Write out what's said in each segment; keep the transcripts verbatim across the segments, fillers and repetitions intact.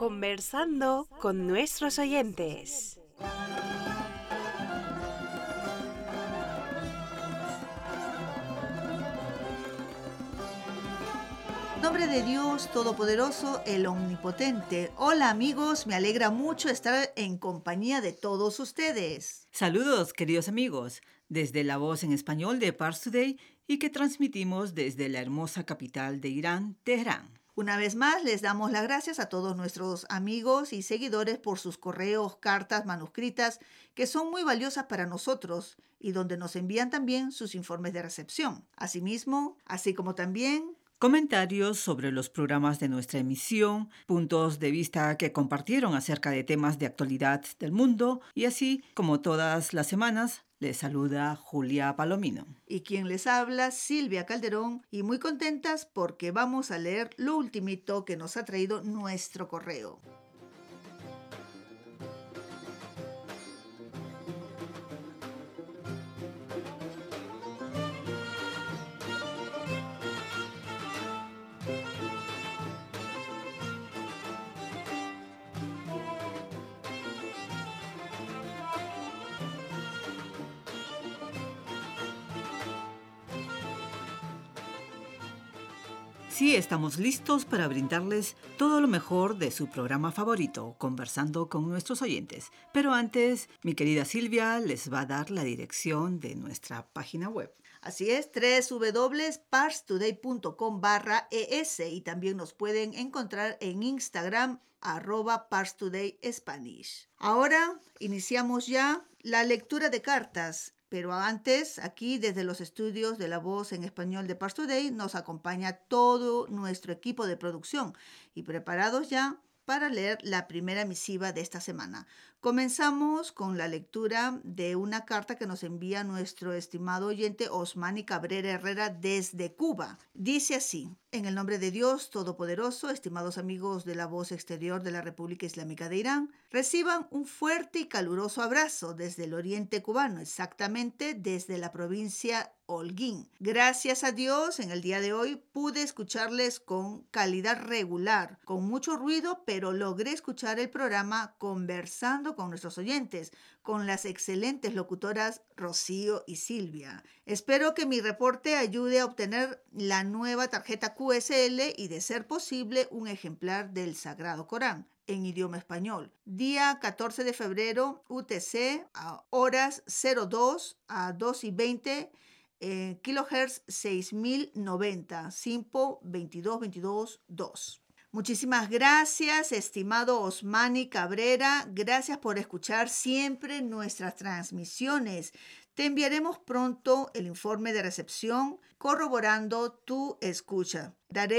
conversando con nuestros oyentes. En nombre de Dios Todopoderoso, el Omnipotente. Hola amigos, me alegra mucho estar en compañía de todos ustedes. Saludos, queridos amigos, desde la voz en español de Pars Today y que transmitimos desde la hermosa capital de Irán, Teherán. Una vez más, les damos las gracias a todos nuestros amigos y seguidores por sus correos, cartas, manuscritas, que son muy valiosas para nosotros y donde nos envían también sus informes de recepción. Asimismo, así como también comentarios sobre los programas de nuestra emisión, puntos de vista que compartieron acerca de temas de actualidad del mundo y así como todas las semanas, les saluda Julia Palomino. Y quien les habla, Silvia Calderón, y muy contentas porque vamos a leer lo ultimito que nos ha traído nuestro correo. Sí, estamos listos para brindarles todo lo mejor de su programa favorito, Conversando con nuestros oyentes. Pero antes, mi querida Silvia les va a dar la dirección de nuestra página web. Así es, doble u doble u doble u punto parstoday punto com barra es y también nos pueden encontrar en Instagram, arroba parstodayspanish. Ahora iniciamos ya la lectura de cartas. Pero antes, aquí desde los estudios de La Voz en Español de Pars Today nos acompaña todo nuestro equipo de producción y preparados ya para leer la primera misiva de esta semana. Comenzamos con la lectura de una carta que nos envía nuestro estimado oyente Osmani Cabrera Herrera desde Cuba. Dice así: en el nombre de Dios Todopoderoso, estimados amigos de La Voz Exterior de la República Islámica de Irán, reciban un fuerte y caluroso abrazo desde el oriente cubano, exactamente desde la provincia Holguín. Gracias a Dios, en el día de hoy pude escucharles con calidad regular, con mucho ruido, pero logré escuchar el programa Conversando con nuestros oyentes, con las excelentes locutoras Rocío y Silvia. Espero que mi reporte ayude a obtener la nueva tarjeta Q S L y, de ser posible, un ejemplar del Sagrado Corán en idioma español. Día catorce de febrero, U T C, a horas cero dos a dos y veinte, eh, kilohertz seis mil noventa, SINPO veintidós veintidós dos. Muchísimas gracias, estimado Osmani Cabrera. Gracias por escuchar siempre nuestras transmisiones. Te enviaremos pronto el informe de recepción corroborando tu escucha.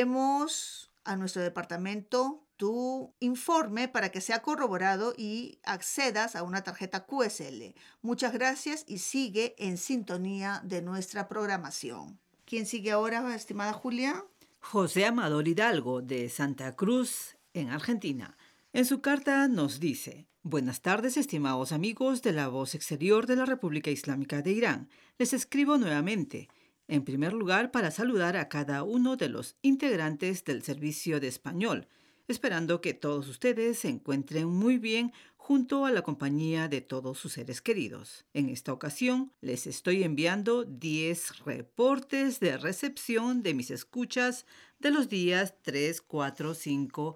Daremos a nuestro departamento tu informe para que sea corroborado y accedas a una tarjeta Q S L. Muchas gracias y sigue en sintonía de nuestra programación. ¿Quién sigue ahora, estimada Julia? José Amador Hidalgo, de Santa Cruz, en Argentina. En su carta nos dice: buenas tardes, estimados amigos de la Voz Exterior de la República Islámica de Irán. Les escribo nuevamente, en primer lugar, para saludar a cada uno de los integrantes del servicio de español, esperando que todos ustedes se encuentren muy bien junto a la compañía de todos sus seres queridos. En esta ocasión, les estoy enviando diez reportes de recepción de mis escuchas de los días tres, cuatro, cinco,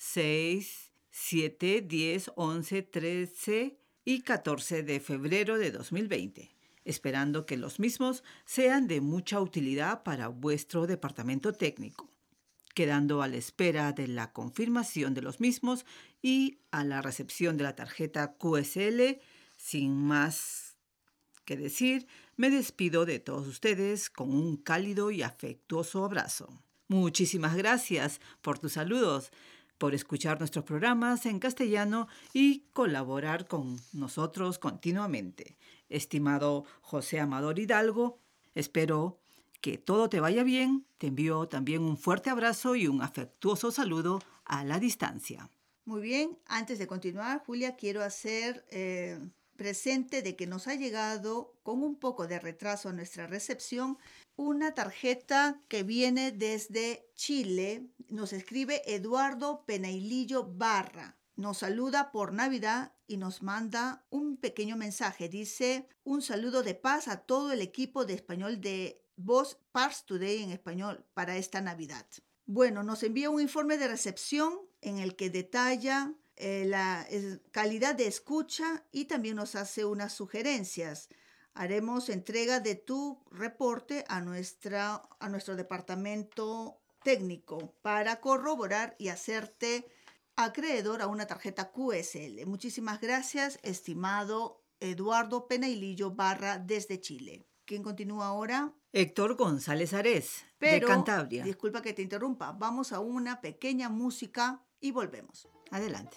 seis, siete, diez, once, trece y catorce de febrero de dos mil veinte, esperando que los mismos sean de mucha utilidad para vuestro departamento técnico, quedando a la espera de la confirmación de los mismos y a la recepción de la tarjeta Q S L. Sin más que decir, me despido de todos ustedes con un cálido y afectuoso abrazo. Muchísimas gracias por tus saludos, por escuchar nuestros programas en castellano y colaborar con nosotros continuamente. Estimado José Amador Hidalgo, espero que todo te vaya bien. Te envío también un fuerte abrazo y un afectuoso saludo a la distancia. Muy bien, antes de continuar, Julia, quiero hacer eh, presente de que nos ha llegado con un poco de retraso a nuestra recepción una tarjeta que viene desde Chile. Nos escribe Eduardo Penailillo Barra. Nos saluda por Navidad y nos manda un pequeño mensaje. Dice, un saludo de paz a todo el equipo de español de Voz Pars Today en español para esta Navidad. Bueno, nos envía un informe de recepción en el que detalla eh, la eh, calidad de escucha y también nos hace unas sugerencias. Haremos entrega de tu reporte a, nuestra, a nuestro departamento técnico para corroborar y hacerte acreedor a una tarjeta Q S L. Muchísimas gracias, estimado Eduardo Penailillo Barra desde Chile. ¿Quién continúa ahora? Héctor González Arés, Pero, de Cantabria. Disculpa que te interrumpa. Vamos a una pequeña música y volvemos. Adelante.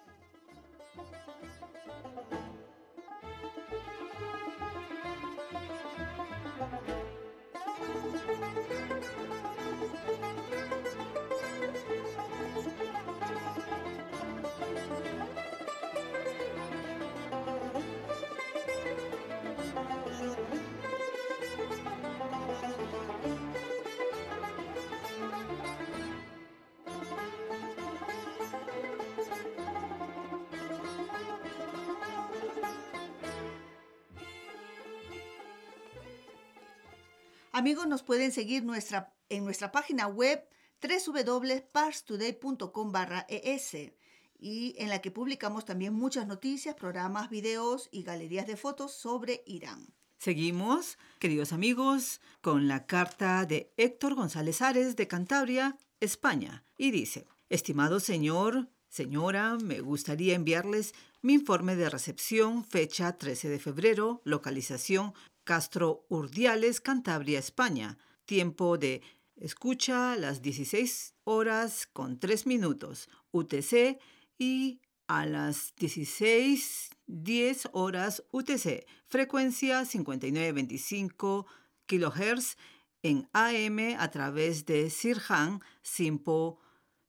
Amigos, nos pueden seguir nuestra, en nuestra página web doble u doble u doble u punto pars today punto com barra es y en la que publicamos también muchas noticias, programas, videos y galerías de fotos sobre Irán. Seguimos, queridos amigos, con la carta de Héctor González Ares de Cantabria, España, y dice, estimado señor, señora, me gustaría enviarles mi informe de recepción, fecha trece de febrero, localización Castro Urdiales, Cantabria, España. Tiempo de escucha las dieciséis horas con tres minutos U T C y a las dieciséis diez horas U T C. Frecuencia cincuenta y nueve veinticinco kilohertz en A M a través de Sirhan Simpo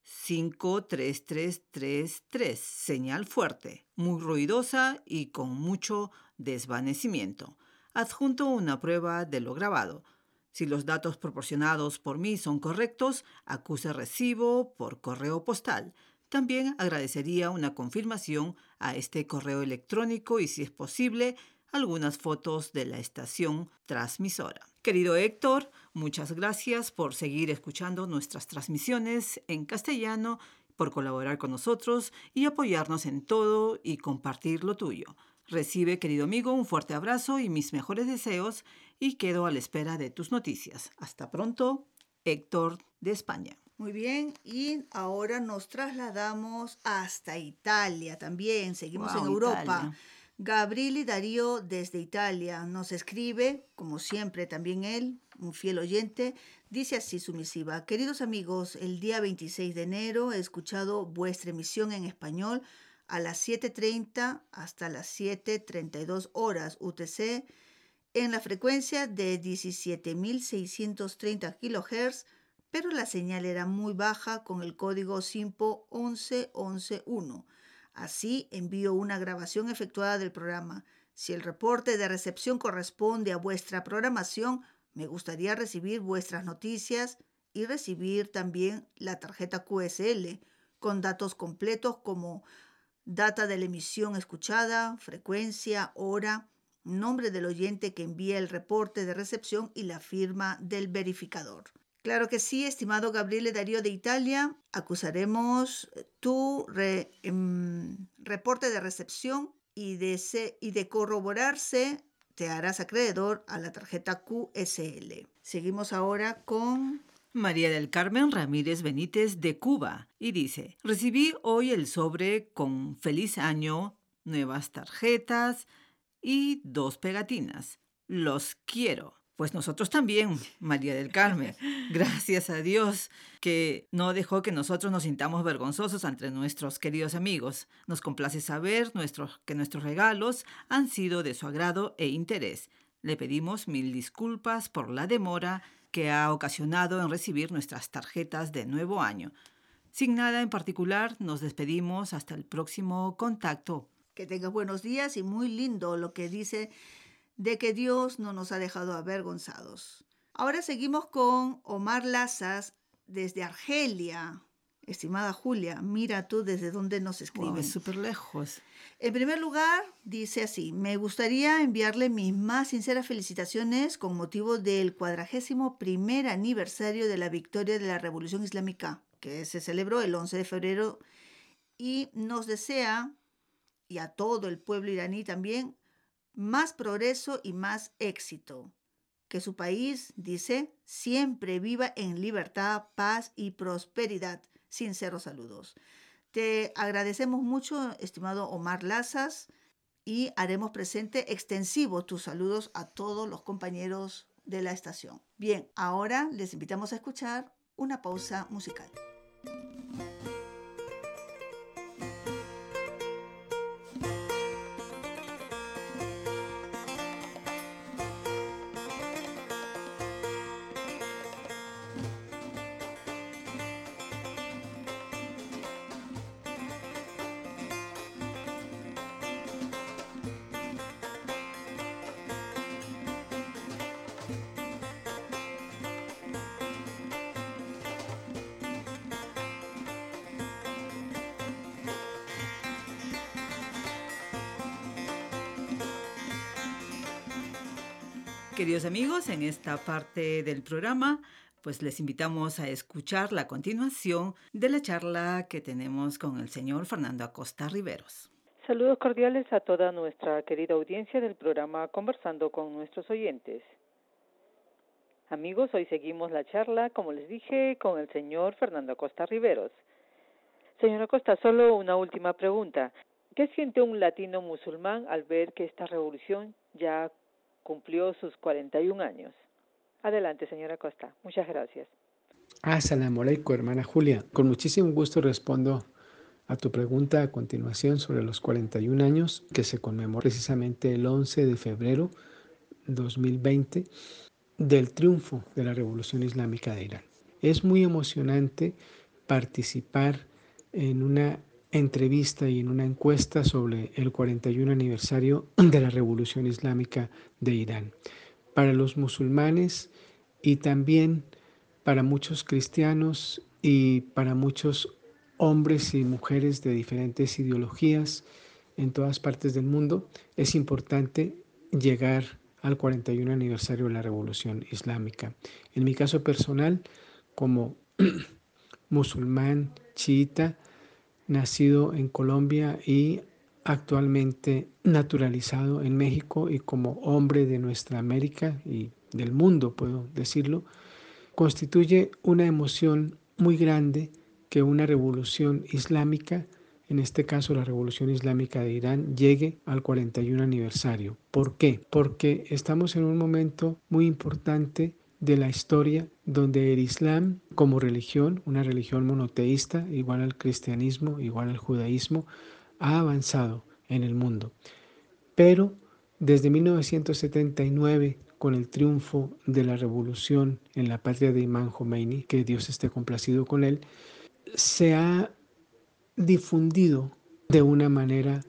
cinco tres tres tres tres. Señal fuerte, muy ruidosa y con mucho desvanecimiento. Adjunto una prueba de lo grabado. Si los datos proporcionados por mí son correctos, acuse recibo por correo postal. También agradecería una confirmación a este correo electrónico y, si es posible, algunas fotos de la estación transmisora. Querido Héctor, muchas gracias por seguir escuchando nuestras transmisiones en castellano, por colaborar con nosotros y apoyarnos en todo y compartir lo tuyo. Recibe, querido amigo, un fuerte abrazo y mis mejores deseos y quedo a la espera de tus noticias. Hasta pronto, Héctor de España. Muy bien, y ahora nos trasladamos hasta Italia también. Seguimos Wow, en Europa. Italia. Gabrieli Darío desde Italia nos escribe, como siempre también él, un fiel oyente, dice así su misiva. Queridos amigos, el día veintiséis de enero he escuchado vuestra emisión en español a las siete treinta hasta las siete treinta y dos horas U T C en la frecuencia de diecisiete mil seiscientos treinta kilohertz, pero la señal era muy baja con el código SIMPO once once uno. Así envío una grabación efectuada del programa. Si el reporte de recepción corresponde a vuestra programación, me gustaría recibir vuestras noticias y recibir también la tarjeta Q S L con datos completos como data de la emisión escuchada, frecuencia, hora, nombre del oyente que envía el reporte de recepción y la firma del verificador. Claro que sí, estimado Gabriele Darío de Italia, acusaremos tu re, em, reporte de recepción y de, se, y de corroborarse te harás acreedor a la tarjeta Q S L. Seguimos ahora con María del Carmen Ramírez Benítez de Cuba y dice, recibí hoy el sobre con feliz año, nuevas tarjetas y dos pegatinas. Los quiero. Pues nosotros también, María del Carmen. Gracias a Dios que no dejó que nosotros nos sintamos vergonzosos ante nuestros queridos amigos. Nos complace saber nuestros, que nuestros regalos han sido de su agrado e interés. Le pedimos mil disculpas por la demora que ha ocasionado en recibir nuestras tarjetas de nuevo año. Sin nada en particular, nos despedimos hasta el próximo contacto. Que tengas buenos días y muy lindo lo que dice de que Dios no nos ha dejado avergonzados. Ahora seguimos con Omar Lazas desde Argelia. Estimada Julia, mira tú desde dónde nos escriben. Wow, es súper lejos. En primer lugar, dice así: me gustaría enviarle mis más sinceras felicitaciones con motivo del cuadragésimo primer aniversario de la victoria de la Revolución Islámica, que se celebró el once de febrero, y nos desea, y a todo el pueblo iraní también, más progreso y más éxito. Que su país, dice, siempre viva en libertad, paz y prosperidad. Sinceros saludos. Te agradecemos mucho, estimado Omar Lazas, y haremos presente extensivo tus saludos a todos los compañeros de la estación. Bien, ahora les invitamos a escuchar una pausa musical. Queridos amigos, en esta parte del programa, pues les invitamos a escuchar la continuación de la charla que tenemos con el señor Fernando Acosta Riveros. Saludos cordiales a toda nuestra querida audiencia del programa Conversando con nuestros oyentes. Amigos, hoy seguimos la charla, como les dije, con el señor Fernando Acosta Riveros. Señor Acosta, solo una última pregunta. ¿Qué siente un latino musulmán al ver que esta revolución ya cumplió sus cuarenta y un años? Adelante, señora Acosta. Muchas gracias. Asalamu alaikum, hermana Julia. Con muchísimo gusto respondo a tu pregunta a continuación sobre los cuarenta y un años que se conmemoró precisamente el once de febrero de dos mil veinte del triunfo de la Revolución Islámica de Irán. Es muy emocionante participar en una entrevista y en una encuesta sobre el cuarenta y un aniversario de la Revolución Islámica de Irán. Para los musulmanes y también para muchos cristianos y para muchos hombres y mujeres de diferentes ideologías en todas partes del mundo, es importante llegar al cuarenta y un aniversario de la Revolución Islámica. En mi caso personal, como musulmán chiita, nacido en Colombia y actualmente naturalizado en México, y como hombre de nuestra América y del mundo, puedo decirlo, constituye una emoción muy grande que una revolución islámica, en este caso la Revolución Islámica de Irán, llegue al cuarenta y un aniversario. ¿Por qué? Porque estamos en un momento muy importante de la historia donde el Islam como religión, una religión monoteísta, igual al cristianismo, igual al judaísmo, ha avanzado en el mundo. Pero desde mil novecientos setenta y nueve, con el triunfo de la revolución en la patria de Imam Khomeini, que Dios esté complacido con él, se ha difundido de una manera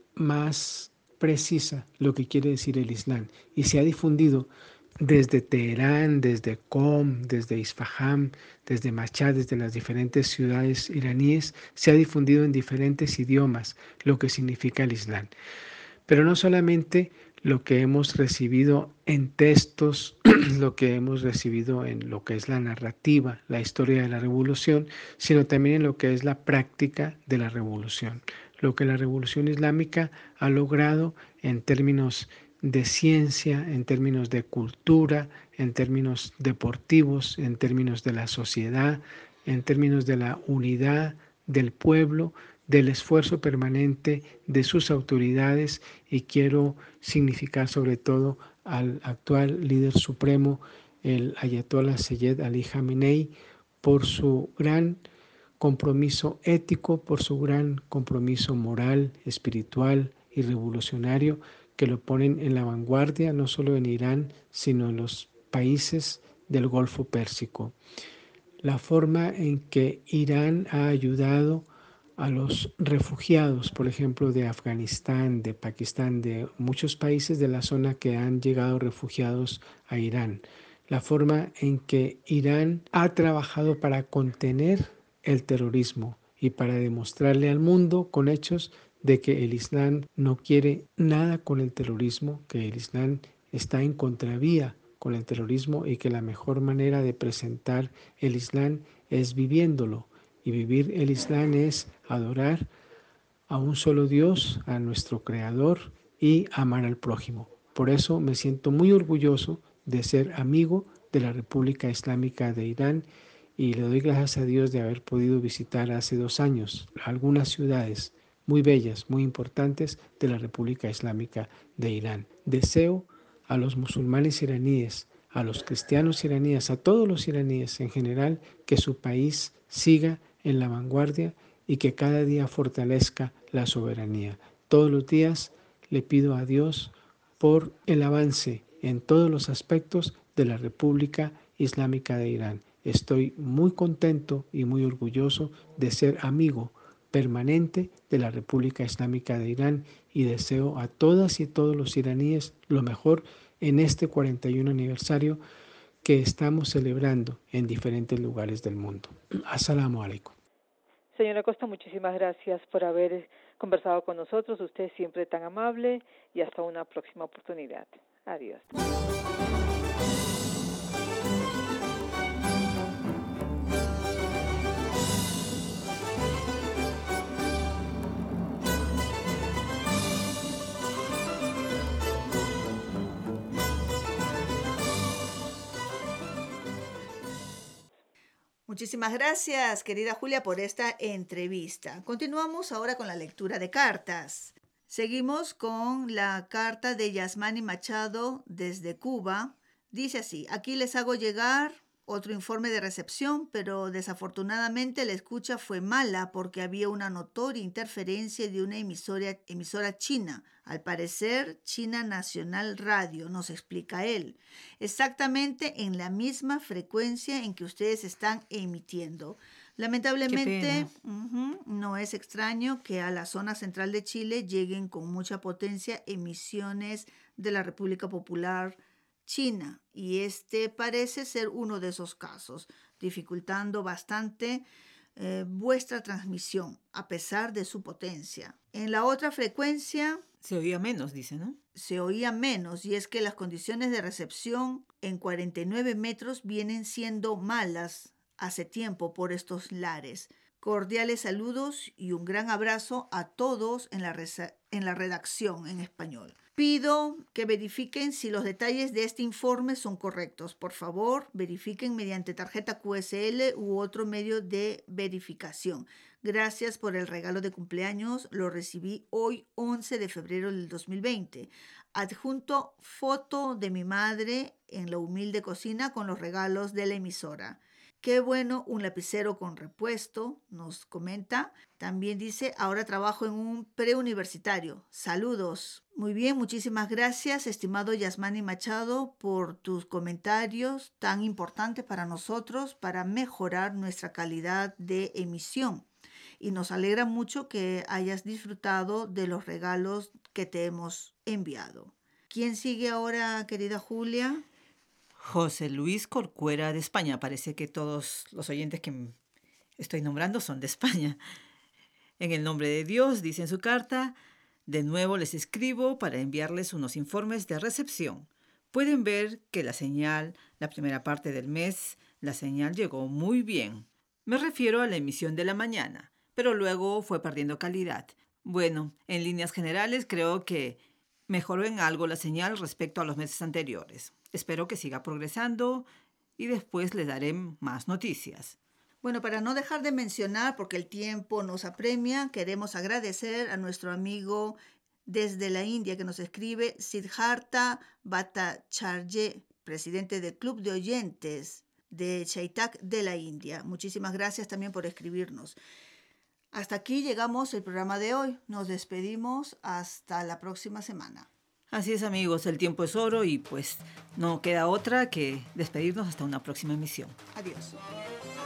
más precisa lo que quiere decir el Islam, y se ha difundido desde Teherán, desde Qom, desde Isfahán, desde Mashhad, desde las diferentes ciudades iraníes, se ha difundido en diferentes idiomas lo que significa el Islam. Pero no solamente lo que hemos recibido en textos, lo que hemos recibido en lo que es la narrativa, la historia de la revolución, sino también en lo que es la práctica de la revolución. Lo que la revolución islámica ha logrado en términos de ciencia, en términos de cultura, en términos deportivos, en términos de la sociedad, en términos de la unidad del pueblo, del esfuerzo permanente de sus autoridades, y quiero significar sobre todo al actual líder supremo, el Ayatollah Seyed Ali Khamenei, por su gran compromiso ético, por su gran compromiso moral, espiritual y revolucionario, que lo ponen en la vanguardia no solo en Irán, sino en los países del Golfo Pérsico. La forma en que Irán ha ayudado a los refugiados, por ejemplo, de Afganistán, de Pakistán, de muchos países de la zona que han llegado refugiados a Irán. la forma en que Irán ha trabajado para contener el terrorismo y para demostrarle al mundo con hechos de que el Islam no quiere nada con el terrorismo, que el Islam está en contravía con el terrorismo y que la mejor manera de presentar el Islam es viviéndolo. Y vivir el Islam es adorar a un solo Dios, a nuestro Creador, y amar al prójimo. Por eso me siento muy orgulloso de ser amigo de la República Islámica de Irán y le doy gracias a Dios de haber podido visitar hace dos años algunas ciudades muy bellas, muy importantes de la República Islámica de Irán. Deseo a los musulmanes iraníes, a los cristianos iraníes, a todos los iraníes en general, que su país siga en la vanguardia y que cada día fortalezca la soberanía. Todos los días le pido a Dios por el avance en todos los aspectos de la República Islámica de Irán. Estoy muy contento y muy orgulloso de ser amigo permanente de la República Islámica de Irán y deseo a todas y todos los iraníes lo mejor en este cuarenta y uno aniversario que estamos celebrando en diferentes lugares del mundo. As-salamu alaikum. Señora Costa, muchísimas gracias por haber conversado con nosotros. Usted es siempre tan amable y hasta una próxima oportunidad. Adiós. Muchísimas gracias, querida Julia, por esta entrevista. Continuamos ahora con la lectura de cartas. Seguimos con la carta de Yasmani Machado desde Cuba. Dice así: aquí les hago llegar otro informe de recepción, pero desafortunadamente la escucha fue mala porque había una notoria interferencia de una emisora, emisora china, al parecer China Nacional Radio, nos explica él, exactamente en la misma frecuencia en que ustedes están emitiendo. Lamentablemente, uh-huh, no es extraño que a la zona central de Chile lleguen con mucha potencia emisiones de la República Popular China, y este parece ser uno de esos casos, dificultando bastante eh, vuestra transmisión, a pesar de su potencia. En la otra frecuencia se oía menos, dice, ¿no? Se oía menos, y es que las condiciones de recepción en cuarenta y nueve metros vienen siendo malas hace tiempo por estos lares. Cordiales saludos y un gran abrazo a todos en la, reza- en la redacción en español. Pido que verifiquen si los detalles de este informe son correctos. Por favor, verifiquen mediante tarjeta Q S L u otro medio de verificación. Gracias por el regalo de cumpleaños. Lo recibí hoy, once de febrero del dos mil veinte. Adjunto foto de mi madre en la humilde cocina con los regalos de la emisora. Qué bueno, un lapicero con repuesto, nos comenta. También dice, ahora trabajo en un preuniversitario. Saludos. Muy bien, muchísimas gracias, estimado Yasmani Machado, por tus comentarios tan importantes para nosotros, para mejorar nuestra calidad de emisión. Y nos alegra mucho que hayas disfrutado de los regalos que te hemos enviado. ¿Quién sigue ahora, querida Julia? José Luis Corcuera de España. Parece que todos los oyentes que estoy nombrando son de España. En el nombre de Dios, dice en su carta, de nuevo les escribo para enviarles unos informes de recepción. Pueden ver que la señal, la primera parte del mes, la señal llegó muy bien. Me refiero a la emisión de la mañana, pero luego fue perdiendo calidad. Bueno, en líneas generales creo que mejoró en algo la señal respecto a los meses anteriores. Espero que siga progresando y después les daré más noticias. Bueno, para no dejar de mencionar, porque el tiempo nos apremia, queremos agradecer a nuestro amigo desde la India que nos escribe, Siddhartha Bhattacharya, presidente del Club de Oyentes de Chaitak de la India. Muchísimas gracias también por escribirnos. Hasta aquí llegamos el programa de hoy. Nos despedimos hasta la próxima semana. Así es, amigos, el tiempo es oro y pues no queda otra que despedirnos hasta una próxima emisión. Adiós.